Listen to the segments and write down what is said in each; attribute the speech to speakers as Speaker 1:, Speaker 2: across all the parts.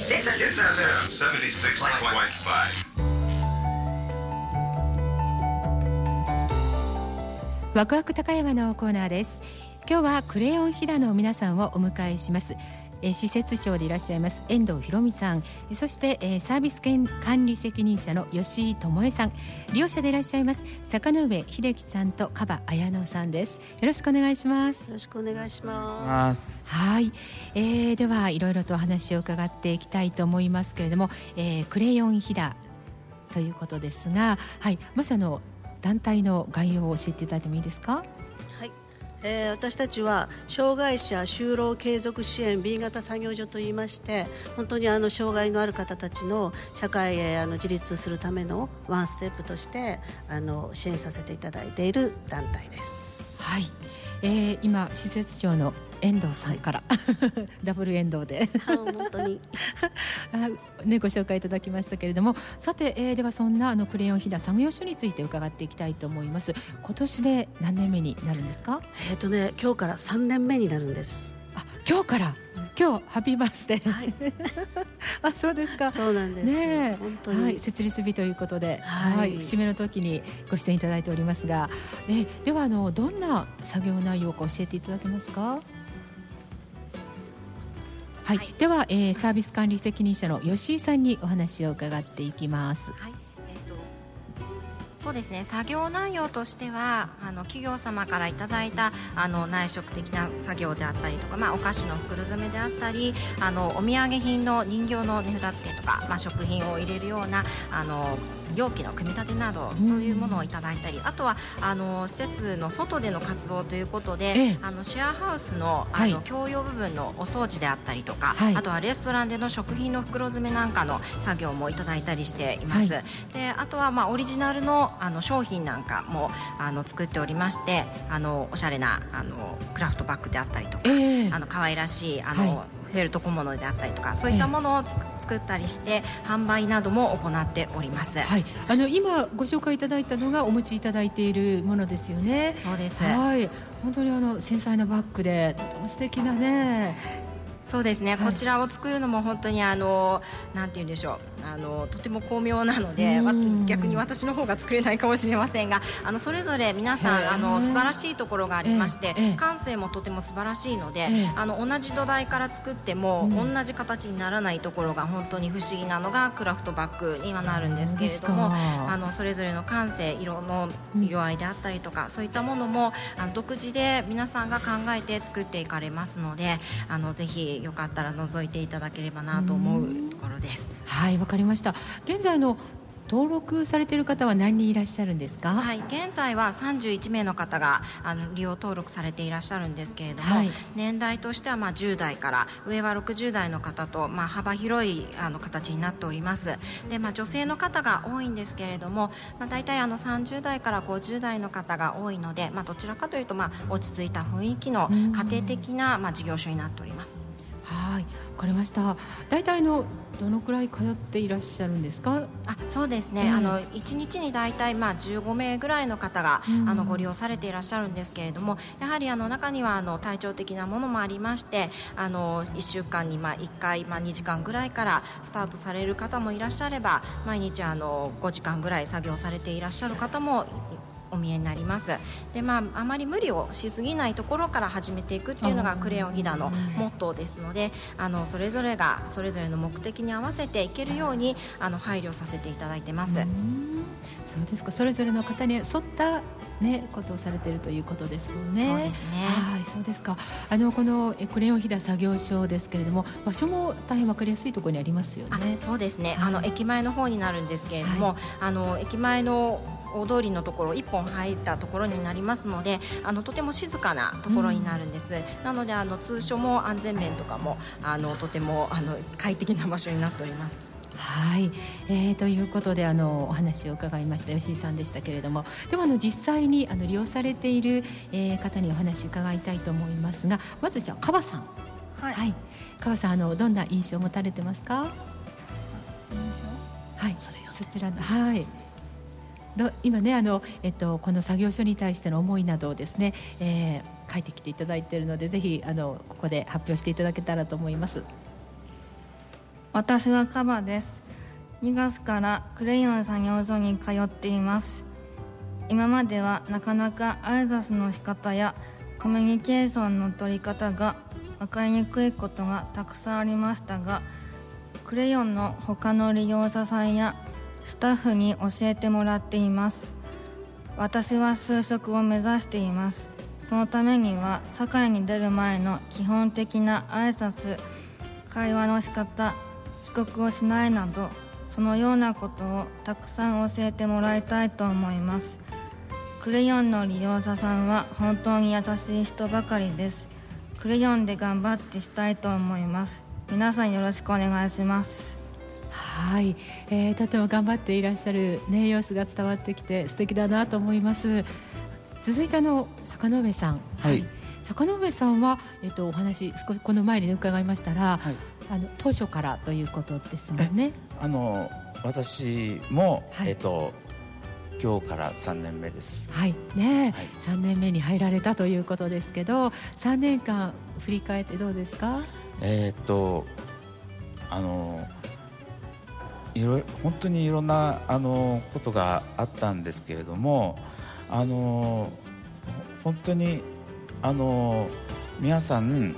Speaker 1: ワクワク高山のコーナーです。今日はクレヨンひだの皆さんをお迎えします。施設長でいらっしゃいます遠藤博美さん、そしてサービス管理責任者の吉井智恵さん、利用者でいらっしゃいます坂上秀樹さんと樺綾乃さんです。よろしくお願いします。
Speaker 2: よろしくお願いします。
Speaker 1: はい、ではいろいろとお話を伺っていきたいと思いますけれども、クレヨンひだということですが、はい、まず団体の概要を教えていただいてもいいですか？
Speaker 2: はい、私たちは障害者就労継続支援 B 型作業所といいまして、本当に障害のある方たちの社会へ自立するためのワンステップとして支援させていただいている団体です。
Speaker 1: はい、今施設長の遠藤さんから、はい、ダブル遠藤で
Speaker 2: 本当に
Speaker 1: ご紹介いただきましたけれども、さて、ではそんなクレヨンひだ作業所について伺っていきたいと思います。今年で何年目になるんですか？
Speaker 2: 今日から3年目になるんです。
Speaker 1: 今日から、今日ハッピーバースデー、はい、そうですか。
Speaker 2: そうなんです、ね、本当に、
Speaker 1: はい、設立日ということで、
Speaker 2: はい、
Speaker 1: 節目の時にご出演いただいておりますが、ではどんな作業内容か教えていただけますか？はい、では、サービス管理責任者の吉井さんにお話を伺っていきます。
Speaker 3: はい、そうですね、作業内容としては企業様からいただいた内職的な作業であったりとか、お菓子の袋詰めであったりお土産品の人形の値札付けとか、食品を入れるような容器の組み立てなどというものをいただいたり、あとは施設の外での活動ということで、シェアハウスの共用部分のお掃除であったりとか、あとはレストランでの食品の袋詰めなんかの作業もいただいたりしています。であとはオリジナルの商品なんかも作っておりまして、おしゃれなクラフトバッグであったりとか、可愛らしいフェルト小物であったりとか、そういったものを作ったりして販売なども行っております。
Speaker 1: はい、今ご紹介いただいたのがお持ちいただいているものですよね。
Speaker 3: そうです。
Speaker 1: はい、本当に繊細なバッグでとても素敵なね。
Speaker 3: そうですね、こちらを作るのも本当になんて言うんでしょう、とても巧妙なので、逆に私の方が作れないかもしれませんが、それぞれ皆さん素晴らしいところがありまして、感性もとても素晴らしいので、同じ土台から作っても同じ形にならないところが本当に不思議なのがクラフトバッグにはなるんですけれども、それぞれの感性、色の色合いであったりとか、そういったものも独自で皆さんが考えて作っていかれますので、ぜひよかったら覗いていただければなと思うところです。
Speaker 1: はい、わかりました。現在登録されている方は何人いらっしゃるんですか？
Speaker 3: はい、現在は31名の方が利用登録されていらっしゃるんですけれども、年代としては10代から上は60代の方と、幅広い形になっております。で、女性の方が多いんですけれども、大体30代から50代の方が多いので、どちらかというと落ち着いた雰囲気の家庭的な事業所になっております。
Speaker 1: はい、わかりました。大体どのくらい通っていらっしゃるんですか？
Speaker 3: そうですね、1日に大体15名ぐらいの方がご利用されていらっしゃるんですけれども、やはり中には体調的なものもありまして、1週間に1回、2時間ぐらいからスタートされる方もいらっしゃれば、毎日5時間ぐらい作業されていらっしゃる方もお見えになります。で、あまり無理をしすぎないところから始めていくっていうのがクレヨンひだのモットーですので、それぞれがそれぞれの目的に合わせていけるように配慮させていただいてます。
Speaker 1: そうですか。それぞれの方に沿ったことをされているということですよね。
Speaker 3: そうですね。
Speaker 1: はい、そうですか。このクレヨンひだ作業所ですけれども、場所も大変わかりやすいところにありますよね。
Speaker 3: そうですね、駅前の方になるんですけれども、駅前の大通りのところ一本入ったところになりますので、とても静かなところになるんです。なので通所も安全面とかもとても快適な場所になっております。
Speaker 1: はい、ということでお話を伺いました吉井さんでしたけれども、では実際に利用されている、方にお話を伺いたいと思いますが、まずじゃあ樺さん、樺さんどんな印象を持たれてますか？はい、そちらの今ねこの作業所に対しての思いなどをですね、書いてきていただいているので、ぜひここで発表していただけたらと思います。
Speaker 4: 私はカバです。2月からクレヨン作業所に通っています。今まではなかなか挨拶の仕方やコミュニケーションの取り方が分かりにくいことがたくさんありましたが、クレヨンの他の利用者さんやスタッフに教えてもらっています。私は就職を目指しています。そのためには社会に出る前の基本的な挨拶、会話の仕方、遅刻をしないなど、そのようなことをたくさん教えてもらいたいと思います。クレヨンの利用者さんは本当に優しい人ばかりです。クレヨンで頑張ってしたいと思います。皆さんよろしくお願いします。
Speaker 1: はい、とても頑張っていらっしゃる、ね、様子が伝わってきて素敵だなと思います。続いて坂上さん、
Speaker 5: はい、
Speaker 1: 坂上さんは、お話少しこの前に伺いましたら、
Speaker 5: はい、
Speaker 1: 当初からということですもんね。
Speaker 5: 私も、
Speaker 1: はい、
Speaker 5: 今日から3年目です。
Speaker 1: はいね、
Speaker 5: はい、3
Speaker 1: 年目に入られたということですけど、3年間振り返ってどうですか？
Speaker 5: 本当にいろんなことがあったんですけれども、本当に皆さん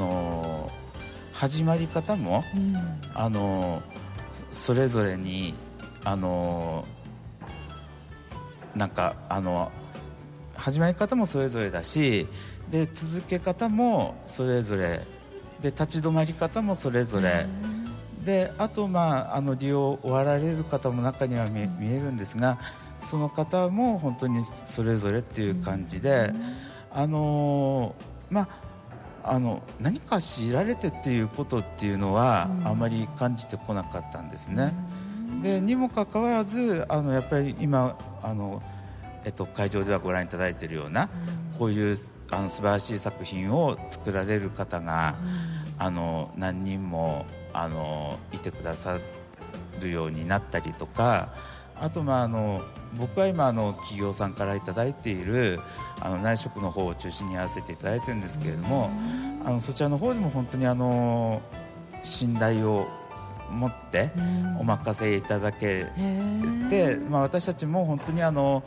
Speaker 5: 始まり方も、それぞれになんか始まり方もそれぞれだし、で続け方もそれぞれで、立ち止まり方もそれぞれで、あと利用を終わられる方も中には見えるんですが、その方も本当にそれぞれっていう感じで、何か強いられてっていうことっていうのはあまり感じてこなかったんですね。でにもかかわらずやっぱり今会場ではご覧いただいているようなこういう素晴らしい作品を作られる方が何人もいてくださるようになったりとか、あと僕は今企業さんからいただいている内職の方を中心にやらせていただいてるんですけれども、そちらの方でも本当に信頼を持ってお任せいただけて、私たちも本当に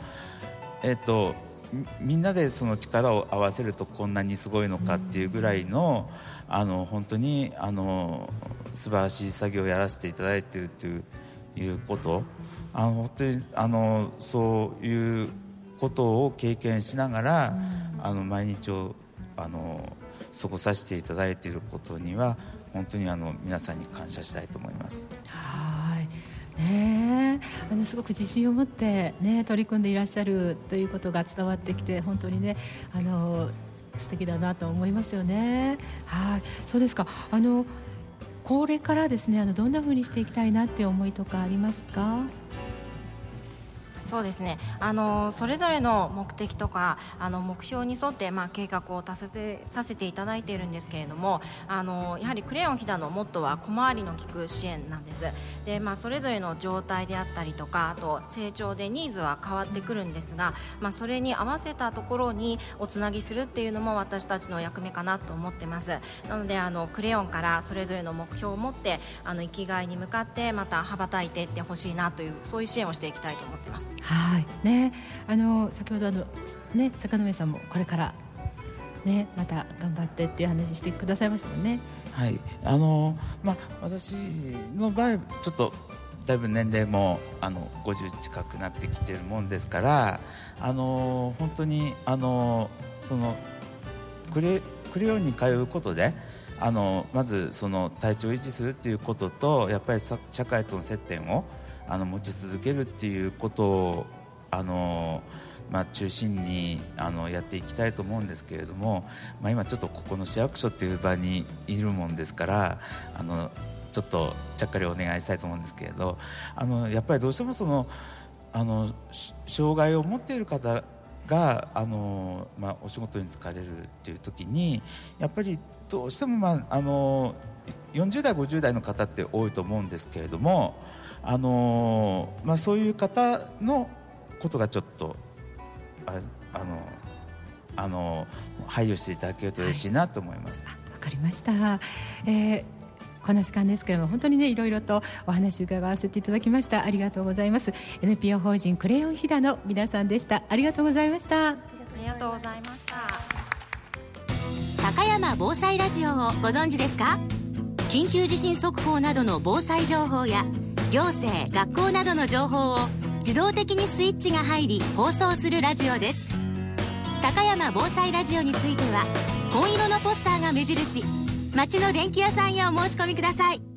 Speaker 5: みんなでその力を合わせるとこんなにすごいのかっていうぐらいの本当に素晴らしい作業をやらせていただいているということ、本当にそういうことを経験しながら毎日を過ごさせていただいていることには本当に皆さんに感謝したいと思います。
Speaker 1: はいね、すごく自信を持って、取り組んでいらっしゃるということが伝わってきて、本当にね素敵だなと思いますよね。はい、そうですか。これからですね、どんな風にしていきたいなっていう思いとかありますか？
Speaker 3: そうですね、それぞれの目的とか目標に沿って、計画をさせていただいているんですけれども、やはりクレヨンひだのモットーは小回りの利く支援なんです。で、それぞれの状態であったりとか、あと成長でニーズは変わってくるんですが、それに合わせたところにおつなぎするっていうのも私たちの役目かなと思ってます。なのでクレヨンからそれぞれの目標を持って生きがいに向かってまた羽ばたいていってほしいなという、そういう支援をしていきたいと思ってます。
Speaker 1: はいね、先ほど坂上さんもこれから、また頑張ってっていう話してくださいましたよね。
Speaker 5: はい、私の場合ちょっとだいぶ年齢も50近くなってきてるもんですから、本当にそのクレヨンに通うことでまずその体調を維持するっていうことと、やっぱり社会との接点を持ち続けるっていうことを中心にやっていきたいと思うんですけれども、今ちょっとここの市役所っていう場にいるもんですから、ちょっとちゃっかりお願いしたいと思うんですけれど、やっぱりどうしても障害を持っている方がお仕事に就かれるっていう時に、やっぱりどうしても40代50代の方って多いと思うんですけれども、そういう方のことがちょっと配慮していただけると嬉しいなと思います。
Speaker 1: わかりました。 この時間ですけれども、本当にねいろいろとお話伺わせていただきました。ありがとうございます。 NPO 法人クレヨンひだの皆さんでした。ありがとうございました。
Speaker 3: ありがとうございました。
Speaker 6: 高山防災ラジオをご存知ですか？緊急地震速報などの防災情報や行政・学校などの情報を自動的にスイッチが入り放送するラジオです。高山防災ラジオについては紺色のポスターが目印、町の電気屋さんへお申し込みください。